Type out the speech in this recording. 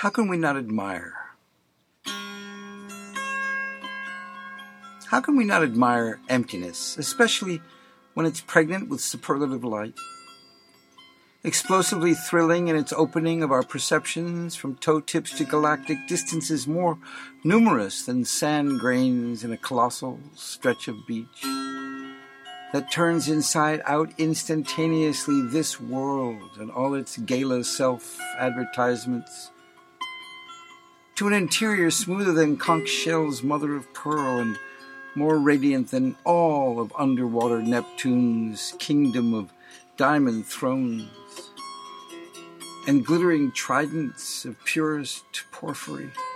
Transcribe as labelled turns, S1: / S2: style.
S1: How can we not admire? How can we not admire emptiness, especially when it's pregnant with superlative light? Explosively thrilling in its opening of our perceptions from toe tips to galactic distances more numerous than sand grains in a colossal stretch of beach, that turns inside out instantaneously this world and all its gala self-advertisements to an interior smoother than conch shell's mother of pearl and more radiant than all of underwater Neptune's kingdom of diamond thrones and glittering tridents of purest porphyry.